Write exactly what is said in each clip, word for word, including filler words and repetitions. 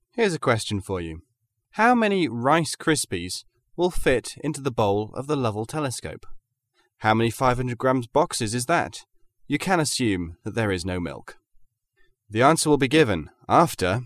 Here's a question for you. How many Rice Krispies will fit into the bowl of the Lovell telescope? How many five hundred grams boxes is that? You can assume that there is no milk. The answer will be given after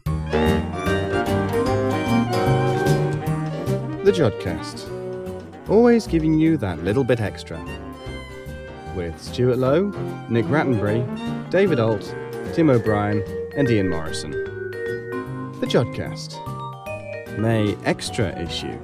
the Jodcast. Always giving you that little bit extra. With Stuart Lowe, Nick Rattenbury, David Alt, Tim O'Brien and Ian Morrison. The Jodcast. May Extra issue.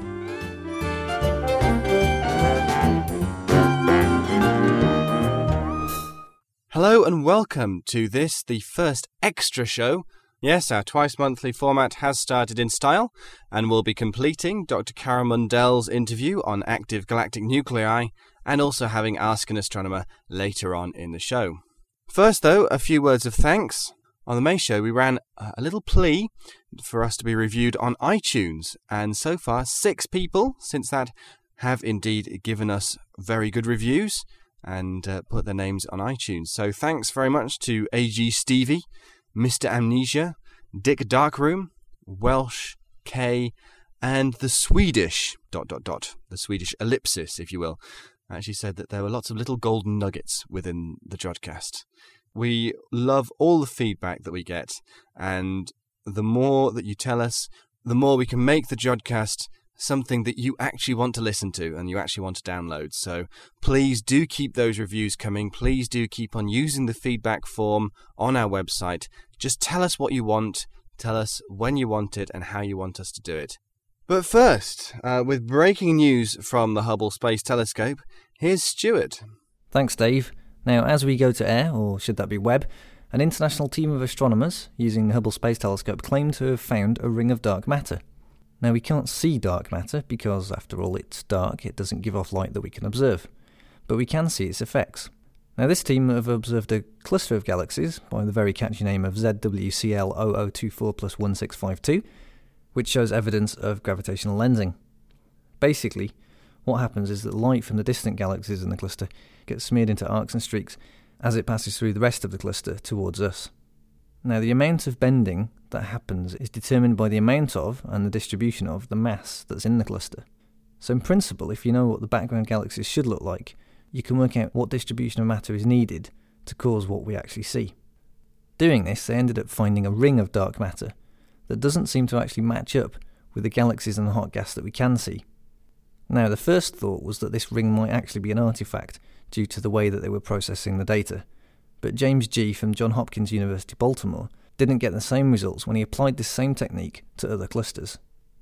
Hello and welcome to this, the first extra show. Yes, our twice-monthly format has started in style, and we'll be completing Doctor Carol Mundell's interview on active galactic nuclei, and also having Ask an Astronomer later on in the show. First, though, a few words of thanks. On the May show, we ran a little plea for us to be reviewed on iTunes, and so far, six people since that have indeed given us very good reviews and uh, put their names on iTunes. So thanks very much to A G Stevie, Mister Amnesia, Dick Darkroom, Welsh, K, and the Swedish, dot, dot, dot, the Swedish ellipsis, if you will, actually said that there were lots of little golden nuggets within the Jodcast. We love all the feedback that we get, and the more that you tell us, the more we can make the Jodcast something that you actually want to listen to and you actually want to download. So please do keep those reviews coming. Please do keep on using the feedback form on our website. Just tell us what you want, tell us when you want it and how you want us to do it. But first, uh, with breaking news from the Hubble Space Telescope, here's Stuart. Thanks, Dave. Now, as we go to air, or should that be web, an international team of astronomers using the Hubble Space Telescope claim to have found a ring of dark matter. Now, we can't see dark matter because, after all, it's dark, it doesn't give off light that we can observe. But we can see its effects. Now, this team have observed a cluster of galaxies by the very catchy name of Z W C L zero zero two four plus one six five two, which shows evidence of gravitational lensing. Basically, what happens is that light from the distant galaxies in the cluster gets smeared into arcs and streaks as it passes through the rest of the cluster towards us. Now, the amount of bending that happens is determined by the amount of and the distribution of the mass that's in the cluster. So in principle, if you know what the background galaxies should look like, you can work out what distribution of matter is needed to cause what we actually see. Doing this, they ended up finding a ring of dark matter that doesn't seem to actually match up with the galaxies and the hot gas that we can see. Now, the first thought was that this ring might actually be an artifact due to the way that they were processing the data, but James Gee from Johns Hopkins University Baltimore didn't get the same results when he applied this same technique to other clusters.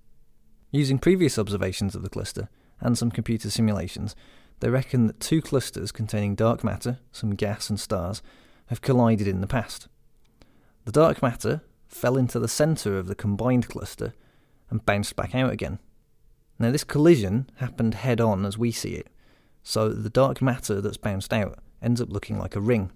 Using previous observations of the cluster and some computer simulations, they reckon that two clusters containing dark matter, some gas and stars, have collided in the past. The dark matter fell into the centre of the combined cluster and bounced back out again. Now, this collision happened head-on as we see it, so the dark matter that's bounced out ends up looking like a ring.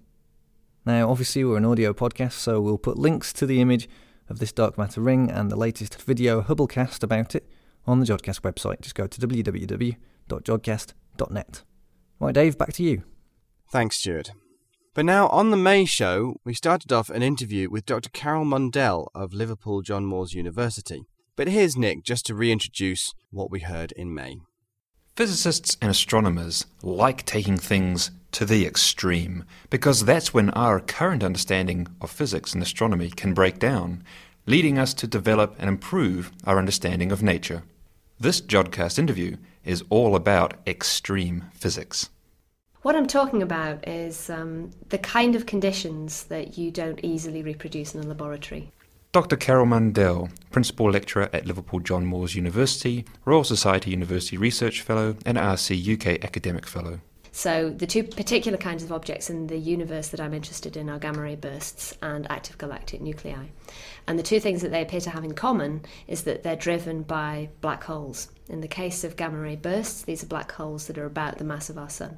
Now, obviously, we're an audio podcast, so we'll put links to the image of this dark matter ring and the latest video Hubblecast about it on the Jodcast website. Just go to w w w dot jodcast dot net. Right, Dave, back to you. Thanks, Stuart. But now, on the May show, we started off an interview with Doctor Carol Mundell of Liverpool John Moores University. But here's Nick, just to reintroduce what we heard in May. Physicists and astronomers like taking things to the extreme, because that's when our current understanding of physics and astronomy can break down, leading us to develop and improve our understanding of nature. This Jodcast interview is all about extreme physics. What I'm talking about is um, the kind of conditions that you don't easily reproduce in a laboratory. Doctor Carol Mundell, Principal Lecturer at Liverpool John Moores University, Royal Society University Research Fellow and R C U K Academic Fellow. So the two particular kinds of objects in the universe that I'm interested in are gamma-ray bursts and active galactic nuclei. And the two things that they appear to have in common is that they're driven by black holes. In the case of gamma-ray bursts, these are black holes that are about the mass of our sun,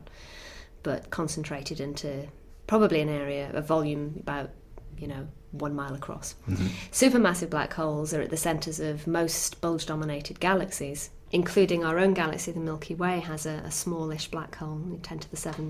but concentrated into probably an area, a volume about, you know, one mile across. Mm-hmm. Supermassive black holes are at the centres of most bulge-dominated galaxies, including our own galaxy. The Milky Way has a, a smallish black hole, ten to the seven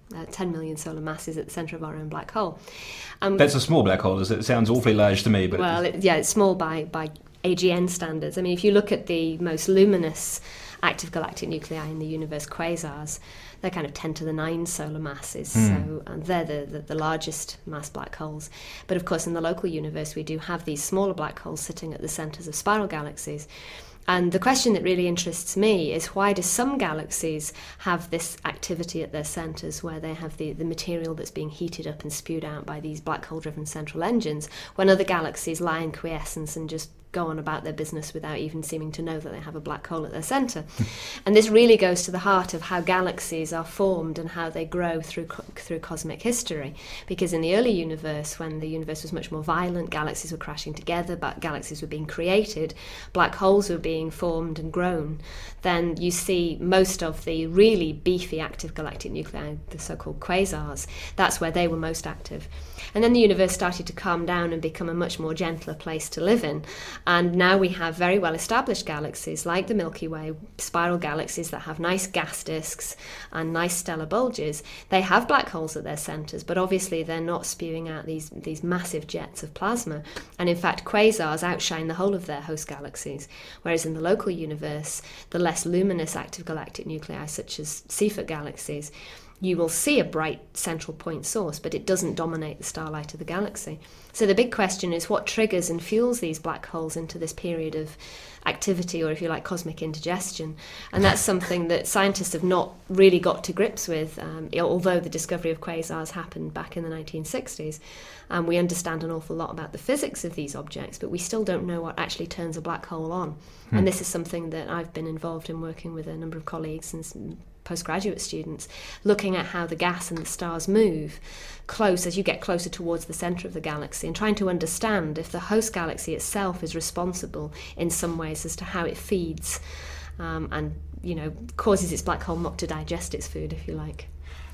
uh, ten million solar masses at the centre of our own black hole. Um, That's a small black hole, is it? It sounds awfully large to me. But well, it, yeah, it's small by, by A G N standards. I mean, if you look at the most luminous active galactic nuclei in the universe, quasars, they're kind of ten to the nine solar masses, mm. so and they're the, the, the largest mass black holes. But of course, in the local universe, we do have these smaller black holes sitting at the centres of spiral galaxies. And the question that really interests me is, why do some galaxies have this activity at their centres where they have the, the material that's being heated up and spewed out by these black hole-driven central engines, when other galaxies lie in quiescence and just go on about their business without even seeming to know that they have a black hole at their centre? And this really goes to the heart of how galaxies are formed and how they grow through through cosmic history. Because in the early universe, when the universe was much more violent, galaxies were crashing together, but galaxies were being created, black holes were being formed and grown, then you see most of the really beefy active galactic nuclei, the so-called quasars, that's where they were most active. And then the universe started to calm down and become a much more gentler place to live in. And now we have very well-established galaxies like the Milky Way, spiral galaxies that have nice gas disks and nice stellar bulges. They have black holes at their centres, but obviously they're not spewing out these, these massive jets of plasma. And in fact, quasars outshine the whole of their host galaxies, whereas in the local universe, the less luminous active galactic nuclei, such as Seyfert galaxies, you will see a bright central point source, but it doesn't dominate the starlight of the galaxy. So the big question is, what triggers and fuels these black holes into this period of activity, or if you like, cosmic indigestion? And that's something that scientists have not really got to grips with, um, although the discovery of quasars happened back in the nineteen sixties. And we understand an awful lot about the physics of these objects, but we still don't know what actually turns a black hole on. Hmm. And this is something that I've been involved in working with a number of colleagues and postgraduate students, looking at how the gas and the stars move close as you get closer towards the centre of the galaxy, and trying to understand if the host galaxy itself is responsible in some ways as to how it feeds um, and, you know, causes its black hole not to digest its food, if you like.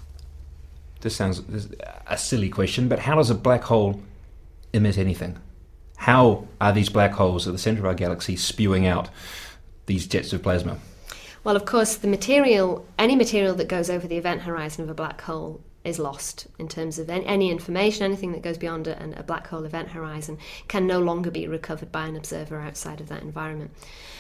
This sounds a silly question, but how does a black hole emit anything? How are these black holes at the centre of our galaxy spewing out these jets of plasma? Well, of course, the material, any material that goes over the event horizon of a black hole is lost in terms of any information. Anything that goes beyond a, a black hole event horizon can no longer be recovered by an observer outside of that environment.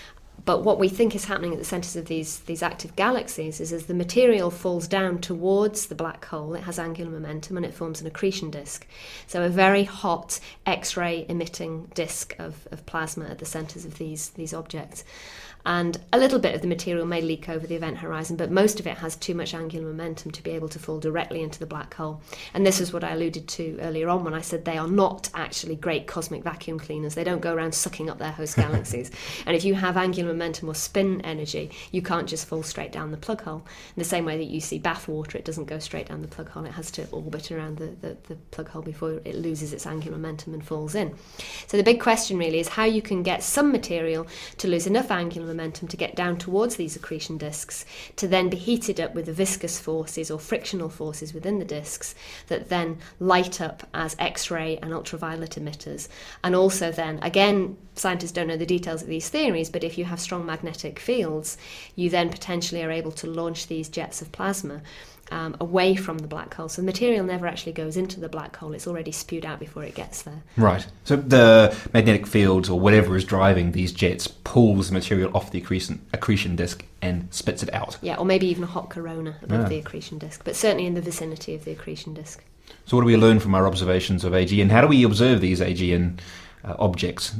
But what we think is happening at the centres of these, these active galaxies is as the material falls down towards the black hole, it has angular momentum and it forms an accretion disk. So a very hot X-ray emitting disk of, of plasma at the centres of these, these objects. And a little bit of the material may leak over the event horizon, but most of it has too much angular momentum to be able to fall directly into the black hole. And this is what I alluded to earlier on when I said they are not actually great cosmic vacuum cleaners. They don't go around sucking up their host galaxies. And if you have angular momentum or spin energy, you can't just fall straight down the plug hole. In the same way that you see bath water, it doesn't go straight down the plug hole. It has to orbit around the, the, the plug hole before it loses its angular momentum and falls in. So the big question really is how you can get some material to lose enough angular momentum to get down towards these accretion disks, to then be heated up with the viscous forces or frictional forces within the disks that then light up as X-ray and ultraviolet emitters. And also then, again, scientists don't know the details of these theories, but if you have strong magnetic fields, you then potentially are able to launch these jets of plasma Um, away from the black hole. So the material never actually goes into the black hole. It's already spewed out before it gets there. Right. So the magnetic field or whatever is driving these jets pulls the material off the accretion, accretion disk and spits it out. Yeah, or maybe even a hot corona above yeah. the accretion disk, but certainly in the vicinity of the accretion disk. So what do we learn from our observations of A G N? How do we observe these A G N uh, objects?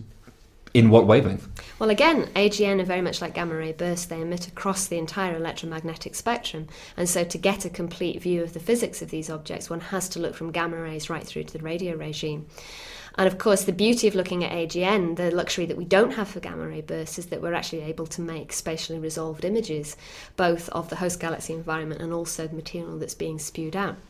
In what wavelength? Well, again, A G N are very much like gamma-ray bursts. They emit across the entire electromagnetic spectrum. And so to get a complete view of the physics of these objects, one has to look from gamma rays right through to the radio regime. And of course, the beauty of looking at A G N, the luxury that we don't have for gamma-ray bursts, is that we're actually able to make spatially resolved images, both of the host galaxy environment and also the material that's being spewed out.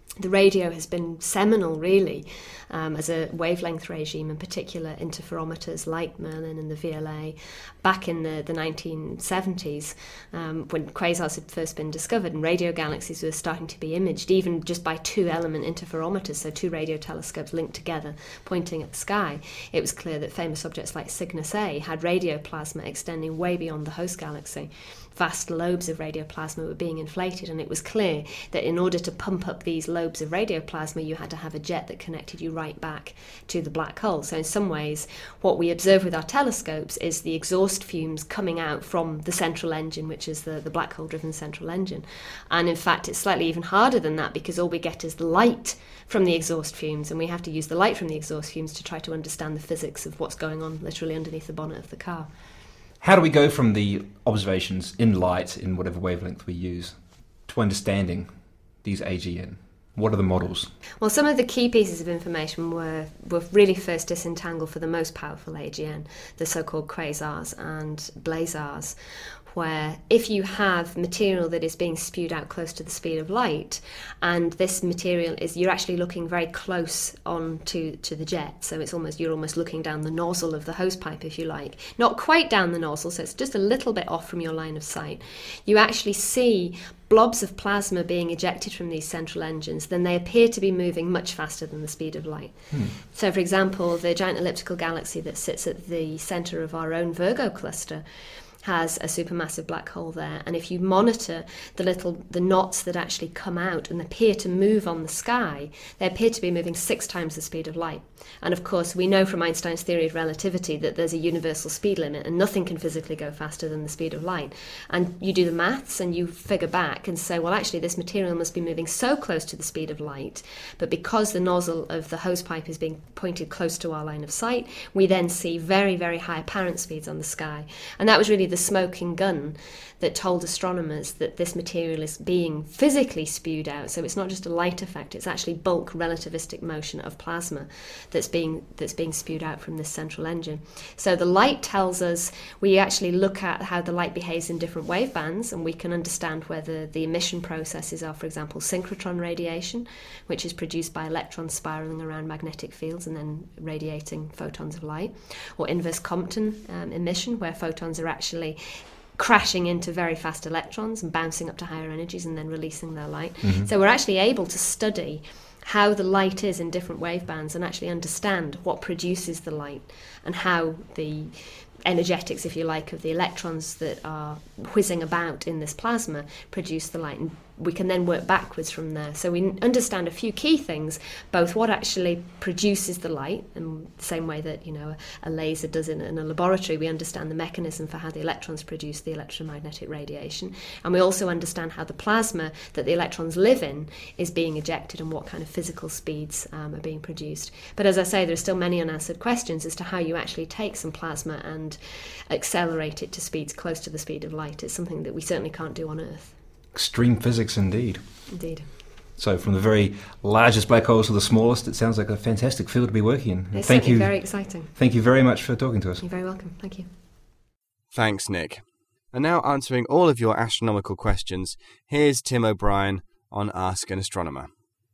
The radio has been seminal, really, um, as a wavelength regime, in particular interferometers like Merlin and the V L A. Back in the, the nineteen seventies, um, when quasars had first been discovered and radio galaxies were starting to be imaged, even just by two-element interferometers, so two radio telescopes linked together pointing at the sky, it was clear that famous objects like Cygnus A had radio plasma extending way beyond the host galaxy. Vast lobes of radioplasma were being inflated, and it was clear that in order to pump up these lobes of radioplasma, you had to have a jet that connected you right back to the black hole. So in some ways, what we observe with our telescopes is the exhaust fumes coming out from the central engine, which is the, the black hole-driven central engine. And in fact, it's slightly even harder than that, because all we get is the light from the exhaust fumes, and we have to use the light from the exhaust fumes to try to understand the physics of what's going on literally underneath the bonnet of the car. How do we go from the observations in light, in whatever wavelength we use, to understanding these A G N? What are the models? Well, some of the key pieces of information were, were really first disentangled for the most powerful A G N, the so-called quasars and blazars, where if you have material that is being spewed out close to the speed of light, and this material is, you're actually looking very close on to, to the jet, so it's almost, you're almost looking down the nozzle of the hose pipe, if you like. Not quite down the nozzle, so it's just a little bit off from your line of sight. You actually see blobs of plasma being ejected from these central engines, then they appear to be moving much faster than the speed of light. Hmm. So, for example, the giant elliptical galaxy that sits at the centre of our own Virgo cluster has a supermassive black hole there, and if you monitor the little the knots that actually come out and appear to move on the sky, they appear to be moving six times the speed of light. And of course, we know from Einstein's theory of relativity that there's a universal speed limit, and nothing can physically go faster than the speed of light. And you do the maths and you figure back and say, well, actually this material must be moving so close to the speed of light, but because the nozzle of the hose pipe is being pointed close to our line of sight, we then see very, very high apparent speeds on the sky. And that was really the smoking gun that told astronomers that this material is being physically spewed out. So it's not just a light effect, it's actually bulk relativistic motion of plasma that's being that's being spewed out from this central engine. So the light tells us, we actually look at how the light behaves in different wave bands, and we can understand whether the emission processes are, for example, synchrotron radiation, which is produced by electrons spiraling around magnetic fields and then radiating photons of light, or inverse Compton um, emission, where photons are actually crashing into very fast electrons and bouncing up to higher energies and then releasing their light. Mm-hmm. So we're actually able to study how the light is in different wave bands and actually understand what produces the light and how the energetics, if you like, of the electrons that are whizzing about in this plasma produce the light. And we can then work backwards from there. So we understand a few key things, both what actually produces the light, in the same way that, you know, a laser does in, in a laboratory. We understand the mechanism for how the electrons produce the electromagnetic radiation. And we also understand how the plasma that the electrons live in is being ejected and what kind of physical speeds um, are being produced. But as I say, there are still many unanswered questions as to how you actually take some plasma and accelerate it to speeds close to the speed of light. It's something that we certainly can't do on Earth. Extreme physics indeed. Indeed. So from the very largest black holes to the smallest, it sounds like a fantastic field to be working in. It's thank you. Very exciting. Thank you very much for talking to us. You're very welcome. Thank you. Thanks, Nick. And now answering all of your astronomical questions, here's Tim O'Brien on Ask an Astronomer.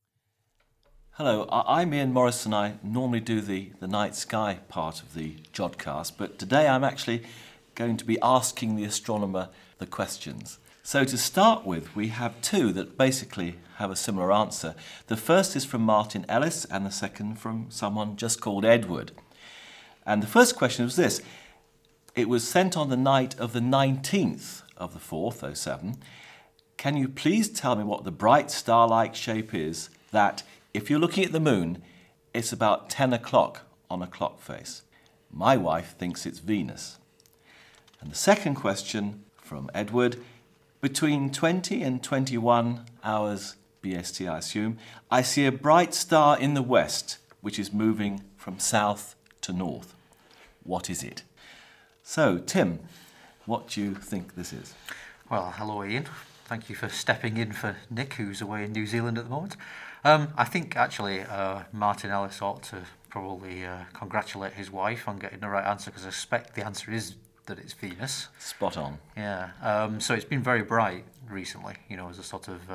Hello, I'm Ian Morrison. I normally do the, the night sky part of the Jodcast, but today I'm actually going to be asking the astronomer the questions. So to start with, we have two that basically have a similar answer. The first is from Martin Ellis and the second from someone just called Edward. And the first question was this. It was sent on the night of the nineteenth of the fourth, oh seven. Can you please tell me what the bright star-like shape is that, if you're looking at the moon, it's about ten o'clock on a clock face? My wife thinks it's Venus. And the second question from Edward, between twenty and twenty-one hours B S T, I assume, I see a bright star in the west, which is moving from south to north. What is it? So, Tim, what do you think this is? Well, hello, Ian. Thank you for stepping in for Nick, who's away in New Zealand at the moment. Um, I think, actually, uh, Martin Ellis ought to probably uh, congratulate his wife on getting the right answer, because I suspect the answer is that it's Venus. Spot on. Yeah. Um, so it's been very bright recently, you know, as a sort of uh,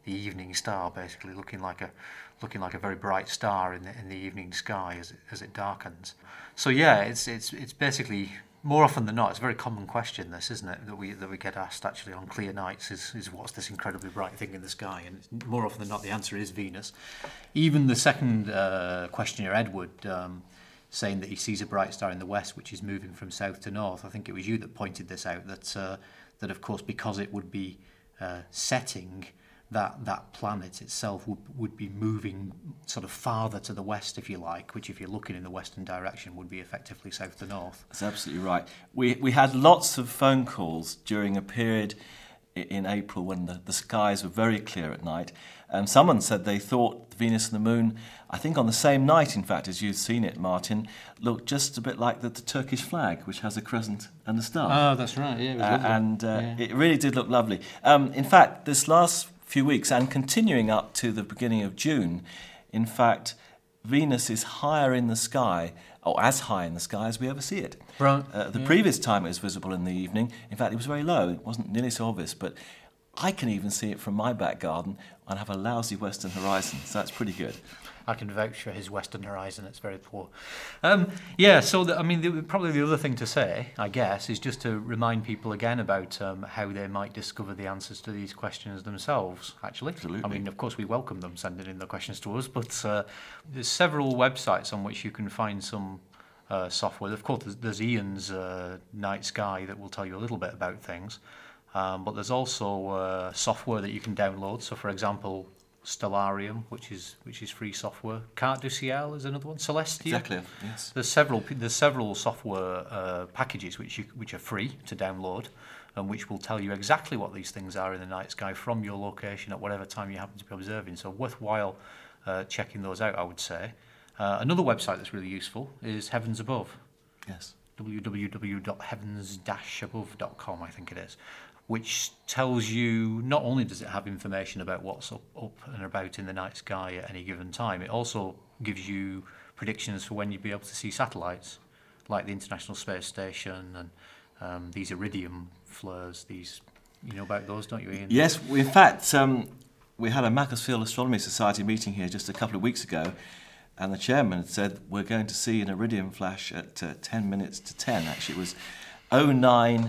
the evening star, basically looking like a looking like a very bright star in the in the evening sky as it, as it darkens. So yeah, it's it's it's basically, more often than not, it's a very common question, this, isn't it, that we that we get asked actually on clear nights, is, is what's this incredibly bright thing in the sky? And more often than not, the answer is Venus. Even the second uh, questioner, Edward, um, saying that he sees a bright star in the west, which is moving from south to north. I think it was you that pointed this out, that, uh, that of course, because it would be uh, setting, that that planet itself would, would be moving sort of farther to the west, if you like, which if you're looking in the western direction would be effectively south to north. That's absolutely right. We we had lots of phone calls during a period in April when the, the skies were very clear at night, and someone said they thought Venus and the Moon, I think on the same night, in fact, as you'd seen it, Martin, looked just a bit like the, the Turkish flag, which has a crescent and a star. Oh, that's right, yeah, it was uh, lovely. And uh, yeah. It really did look lovely. Um, in fact, this last few weeks and continuing up to the beginning of June, in fact, Venus is higher in the sky, or as high in the sky as we ever see it. Right. Uh, the yeah. previous time it was visible in the evening, in fact, it was very low. It wasn't nearly so obvious, but I can even see it from my back garden and have a lousy western horizon, so that's pretty good. I can vouch for his western horizon. It's very poor. Um, yeah, so the, I mean, the, probably the other thing to say, I guess, is just to remind people again about um, how they might discover the answers to these questions themselves, actually. Absolutely. I mean, of course, we welcome them sending in the questions to us, but uh, there's several websites on which you can find some uh, software. Of course, there's, there's Ian's uh, Night Sky that will tell you a little bit about things, um, but there's also uh, software that you can download. So, for example, Stellarium, which is which is free software. Carte du Ciel is another one. Celestia. Exactly. Yes. There's several there's several software uh, packages which you which are free to download, and which will tell you exactly what these things are in the night sky from your location at whatever time you happen to be observing. So worthwhile uh, checking those out, I would say. Uh, another website that's really useful is Heavens Above. Yes. w w w dot heavens dash above dot com, I think it is, which tells you, not only does it have information about what's up, up and about in the night sky at any given time, it also gives you predictions for when you'd be able to see satellites, like the International Space Station and um, these iridium flares. These, you know about those, don't you, Ian? Yes, in fact, um, we had a Macclesfield Astronomy Society meeting here just a couple of weeks ago, and the chairman had said we're going to see an iridium flash at uh, ten minutes to ten. Actually, it was oh nine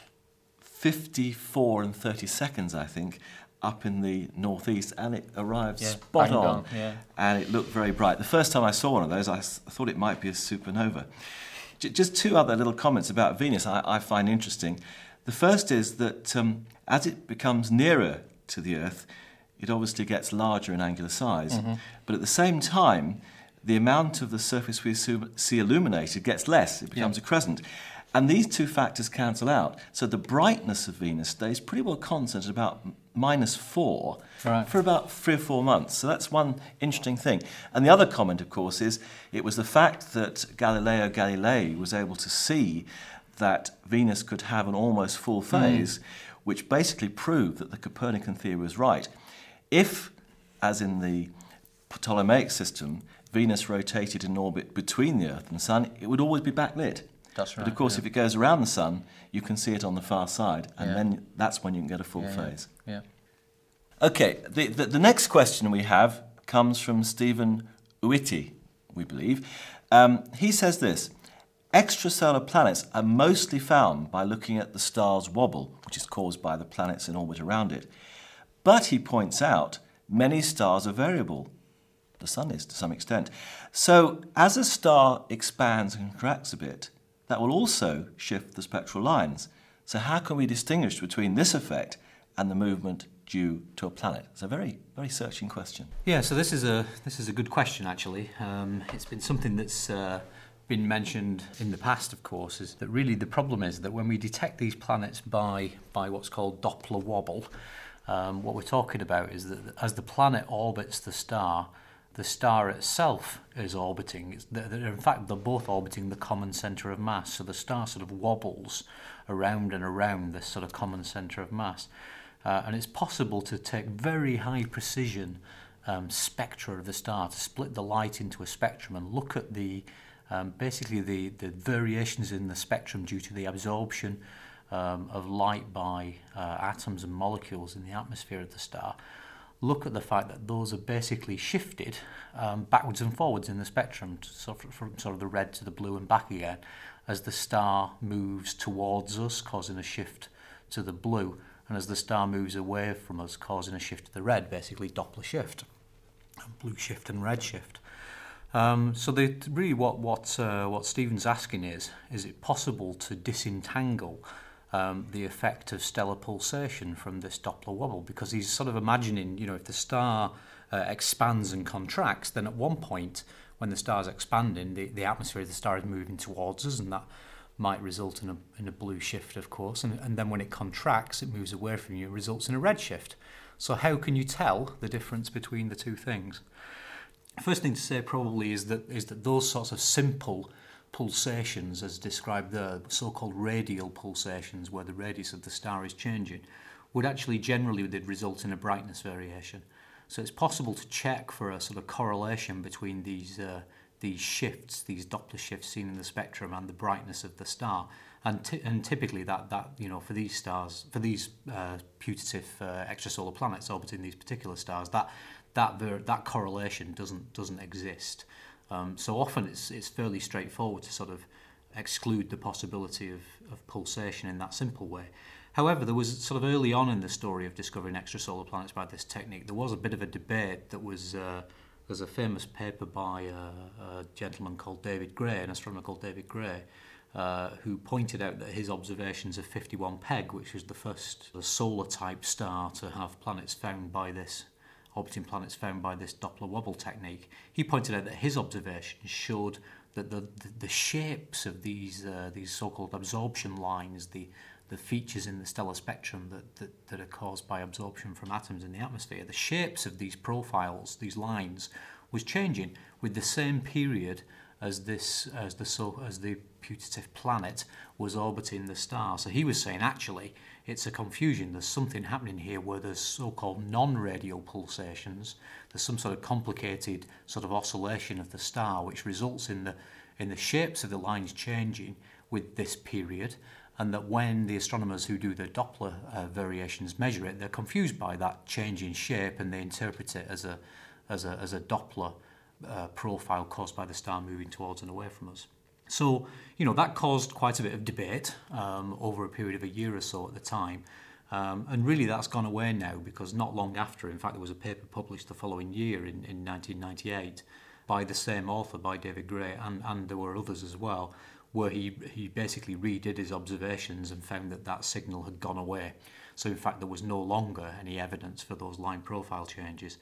fifty-four and thirty seconds, I think, up in the northeast, and it arrived Yeah, spot bang on, on, yeah. and it looked very bright. The first time I saw one of those, I s- thought it might be a supernova. J- just two other little comments about Venus I, I find interesting. The first is that um, as it becomes nearer to the Earth, it obviously gets larger in angular size, mm-hmm. but at the same time, the amount of the surface we assume, see illuminated gets less. It becomes yeah. a crescent. And these two factors cancel out. So the brightness of Venus stays pretty well constant at about minus four right. for about three or four months. So that's one interesting thing. And the other comment, of course, is it was the fact that Galileo Galilei was able to see that Venus could have an almost full phase, mm. which basically proved that the Copernican theory was right. If, as in the Ptolemaic system, Venus rotated in orbit between the Earth and the Sun, it would always be backlit. That's right. But of course, yeah. if it goes around the Sun, you can see it on the far side, and yeah. then that's when you can get a full yeah, phase. Yeah. Okay, the, the, the next question we have comes from Stephen Uiti, we believe. Um, he says this: extrasolar planets are mostly found by looking at the star's wobble, which is caused by the planets in orbit around it. But he points out many stars are variable. The Sun is to some extent. So as a star expands and contracts a bit, that will also shift the spectral lines. So how can we distinguish between this effect and the movement due to a planet? It's a very, very searching question. Yeah, so this is a this is a good question, actually. Um, it's been something that's uh, been mentioned in the past, of course, is that really the problem is that when we detect these planets by by what's called Doppler wobble, um, what we're talking about is that as the planet orbits the star, the star itself is orbiting. It's, they're, in fact, they're both orbiting the common centre of mass. So the star sort of wobbles around and around this sort of common centre of mass. Uh, and it's possible to take very high precision um, spectra of the star, to split the light into a spectrum and look at the um, basically the, the variations in the spectrum due to the absorption um, of light by uh, atoms and molecules in the atmosphere of the star. look at the fact that those are basically shifted um, backwards and forwards in the spectrum, so from sort of the red to the blue and back again, as the star moves towards us, causing a shift to the blue, and as the star moves away from us, causing a shift to the red, basically Doppler shift, blue shift and red shift. Um, so they, really what what uh, what Stephen's asking is, is it possible to disentangle um, the effect of stellar pulsation from this Doppler wobble? Because he's sort of imagining, you know, if the star uh, expands and contracts, then at one point when the star's expanding, the, the atmosphere of the star is moving towards us, and that might result in a in a blue shift, of course, and, and then when it contracts, it moves away from you, results in a red shift. So how can you tell the difference between the two things? First thing to say probably is that is that those sorts of simple pulsations, as described there, so-called radial pulsations, where the radius of the star is changing, would actually generally result in a brightness variation. So it's possible to check for a sort of correlation between these uh, these shifts, these Doppler shifts seen in the spectrum, and the brightness of the star. And t- and typically that that you know for these stars, for these uh, putative uh, extrasolar planets orbiting these particular stars, that that ver- that correlation doesn't doesn't exist. Um, so often it's it's fairly straightforward to sort of exclude the possibility of, of pulsation in that simple way. However, there was sort of early on in the story of discovering extrasolar planets by this technique, there was a bit of a debate that was, uh, there's a famous paper by uh, a gentleman called David Gray, an astronomer called David Gray, uh, who pointed out that his observations of fifty-one Peg, which was the first solar-type star to have planets found by this, orbiting planets found by this Doppler wobble technique, he pointed out that his observations showed that the, the, the shapes of these uh, these so-called absorption lines, the the features in the stellar spectrum that, that, that are caused by absorption from atoms in the atmosphere, the shapes of these profiles, these lines, was changing with the same period as this as the so as the putative planet was orbiting the star. So he was saying actually it's a confusion. There's something happening here where there's so-called non-radial pulsations. There's some sort of complicated sort of oscillation of the star which results in the in the shapes of the lines changing with this period, and that when the astronomers who do the Doppler uh, variations measure it, they're confused by that change in shape and they interpret it as a as a as a Doppler uh, profile caused by the star moving towards and away from us. So, you know, that caused quite a bit of debate um, over a period of a year or so at the time. Um, and really that's gone away now, because not long after, in fact, there was a paper published the following year in, in nineteen ninety-eight by the same author, by David Gray, and, and there were others as well, where he, he basically redid his observations and found that that signal had gone away. So, in fact, there was no longer any evidence for those line profile changes.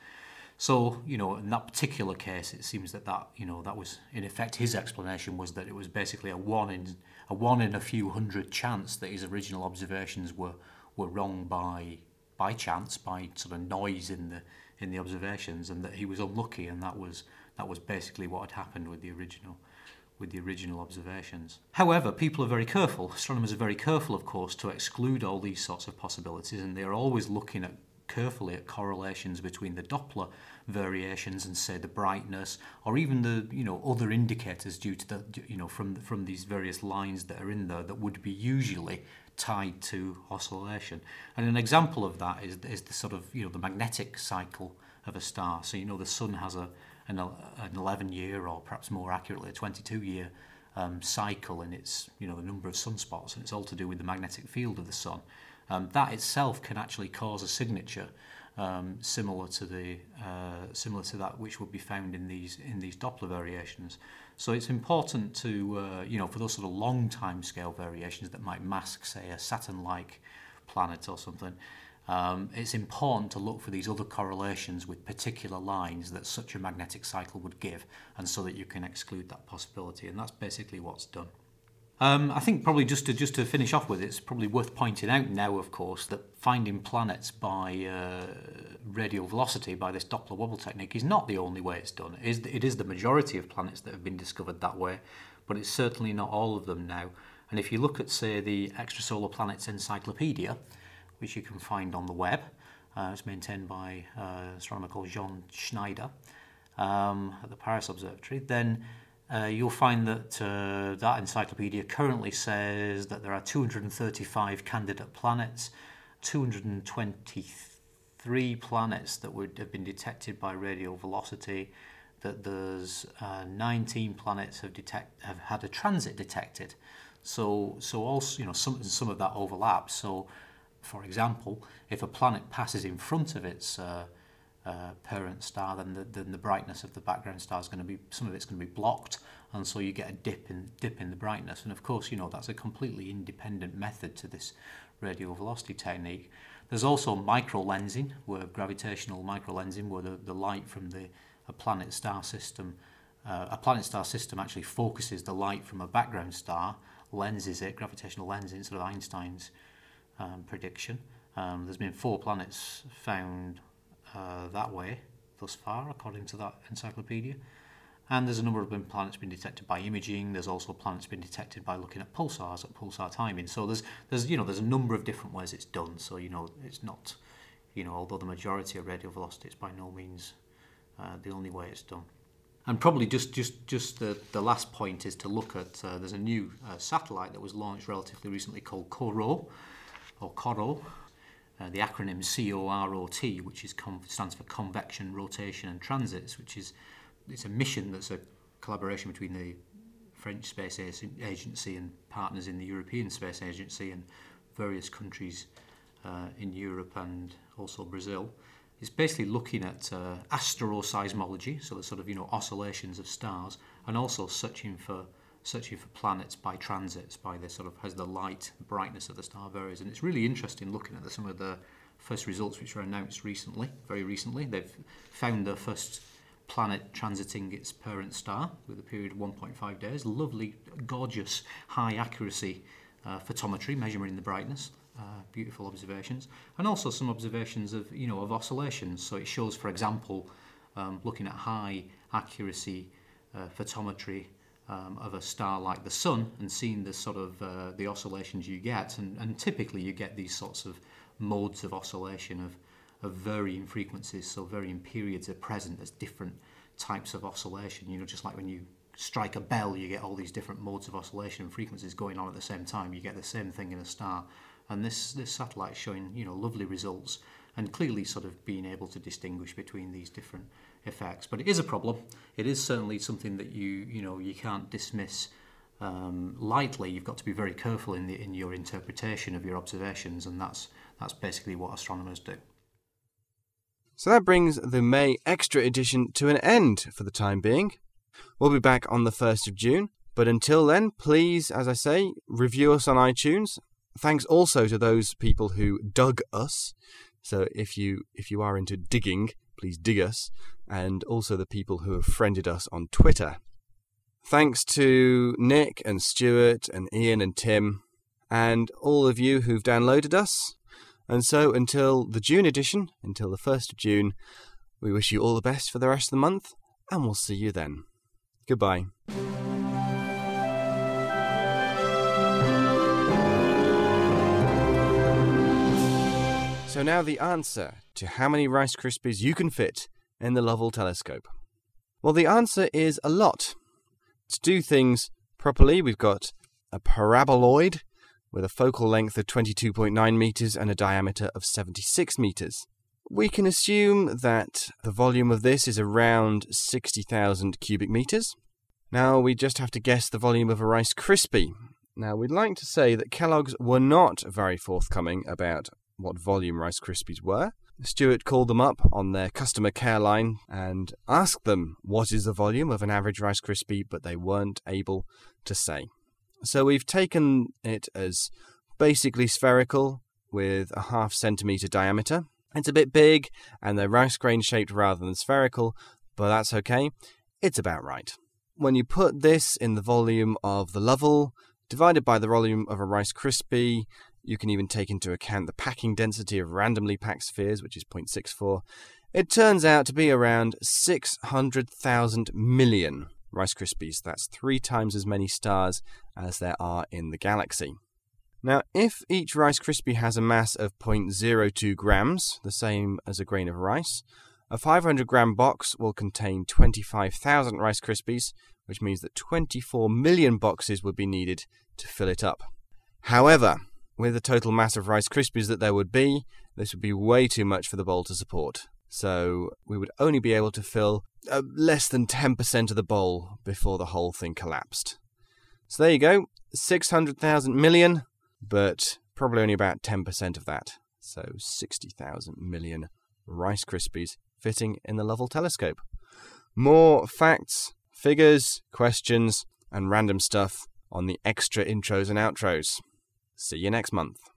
So, you know, in that particular case, it seems that that, you know, that was, in effect, his explanation was that it was basically a one in a one in a few hundred chance that his original observations were were wrong by by chance, by sort of noise in the in the observations, and that he was unlucky, and that was that was basically what had happened with the original with the original observations. However, people are very careful. Astronomers are very careful, of course, to exclude all these sorts of possibilities, and they are always looking at carefully at correlations between the Doppler variations and, say, the brightness, or even the, you know, other indicators due to the, you know, from from these various lines that are in there that would be usually tied to oscillation. And an example of that is is the sort of, you know, the magnetic cycle of a star. So, you know, the sun has a an, an eleven year, or perhaps more accurately a twenty-two year um, cycle, and it's, you know, the number of sunspots, and it's all to do with the magnetic field of the sun. Um, that itself can actually cause a signature um, similar to the uh, similar to that which would be found in these in these Doppler variations. So it's important to uh, you know, for those sort of long time scale variations that might mask, say, a Saturn-like planet or something. Um, it's important to look for these other correlations with particular lines that such a magnetic cycle would give, and so that you can exclude that possibility. And that's basically what's done. Um, I think probably just to just to finish off with, it's probably worth pointing out now, of course, that finding planets by uh, radial velocity, by this Doppler wobble technique, is not the only way it's done. It is, it is the majority of planets that have been discovered that way, but it's certainly not all of them now. And if you look at, say, the Extrasolar Planets Encyclopedia, which you can find on the web, uh, it's maintained by uh, an astronomer called Jean Schneider um, at the Paris Observatory, then Uh, you'll find that uh, that encyclopedia currently says that there are two hundred thirty-five candidate planets, two hundred twenty-three three planets that would have been detected by radial velocity, that there's uh, nineteen planets have detect have had a transit detected. So so also, you know, some some of that overlaps. So, for example, if a planet passes in front of its uh, uh, parent star, then the then the brightness of the background star is going to be, some of it's going to be blocked, and so you get a dip in dip in the brightness. And of course, you know, that's a completely independent method to this radial velocity technique. There's also microlensing, where gravitational microlensing, where the, the light from the a planet star system, uh, a planet star system actually focuses the light from a background star, lenses it, gravitational lensing, instead of Einstein's um, prediction. Um, there's been four planets found uh, that way thus far, according to that encyclopedia. And there's a number of planets been detected by imaging. There's also planets been detected by looking at pulsars, at pulsar timing. So there's there's you know there's a number of different ways it's done. So you know it's not, you know although the majority of radial velocity, it's by no means uh, the only way it's done. And probably just just just the the last point is to look at uh, there's a new uh, satellite that was launched relatively recently called COROT, or COROT. Uh, the acronym C O R O T, which is com- stands for Convection, Rotation and Transits, which is it's a mission that's a collaboration between the French Space Agency and partners in the European Space Agency and various countries uh, in Europe and also Brazil. It's basically looking at uh, asteroseismology, so the sort of you know oscillations of stars, and also searching for searching for planets by transits, by the sort of as the light brightness of the star varies. And it's really interesting looking at the, some of the first results which were announced recently, very recently. They've found the first planet transiting its parent star with a period of one point five days. Lovely, gorgeous, high accuracy uh, photometry measuring the brightness. Uh, beautiful observations, and also some observations of you know of oscillations. So it shows, for example, um, looking at high accuracy uh, photometry um, of a star like the Sun and seeing the sort of uh, the oscillations you get, and, and typically you get these sorts of modes of oscillation of of varying frequencies, so varying periods are present as different types of oscillation. You know, just like when you strike a bell, you get all these different modes of oscillation and frequencies going on at the same time. You get the same thing in a star. And this, this satellite is showing, you know, lovely results and clearly sort of being able to distinguish between these different effects. But it is a problem. It is certainly something that you, you know, you can't dismiss um, lightly. You've got to be very careful in the, in your interpretation of your observations, and that's that's basically what astronomers do. So that brings the May Extra edition to an end for the time being. We'll be back on the first of June, but until then, please, as I say, review us on iTunes. Thanks also to those people who dug us. So if you if you are into digging, please dig us. And also the people who have friended us on Twitter. Thanks to Nick and Stuart and Ian and Tim and all of you who've downloaded us. And so until the June edition, until the first of June, we wish you all the best for the rest of the month, and we'll see you then. Goodbye. So now the answer to how many Rice Krispies you can fit in the Lovell telescope. Well, the answer is a lot. To do things properly, we've got a paraboloid with a focal length of twenty-two point nine metres and a diameter of seventy-six metres. We can assume that the volume of this is around sixty thousand cubic metres. Now we just have to guess the volume of a Rice Krispie. Now we'd like to say that Kellogg's were not very forthcoming about what volume Rice Krispies were. Stuart called them up on their customer care line and asked them what is the volume of an average Rice Krispie, but they weren't able to say. So we've taken it as basically spherical with a half centimetre diameter. It's a bit big and they're rice grain shaped rather than spherical, but that's okay. It's about right. When you put this in the volume of the Lovell, divided by the volume of a Rice Krispie, you can even take into account the packing density of randomly packed spheres, which is zero point six four. It turns out to be around six hundred thousand million Rice Krispies. That's three times as many stars as there are in the galaxy. Now, if each Rice Krispie has a mass of zero point zero two grams, the same as a grain of rice, a five hundred gram box will contain twenty-five thousand Rice Krispies, which means that twenty-four million boxes would be needed to fill it up. However, with the total mass of Rice Krispies that there would be, this would be way too much for the bowl to support. So we would only be able to fill uh, less than ten percent of the bowl before the whole thing collapsed. So there you go, six hundred thousand million, but probably only about ten percent of that. So sixty thousand million Rice Krispies fitting in the Lovell telescope. More facts, figures, questions, and random stuff on the extra intros and outros. See you next month.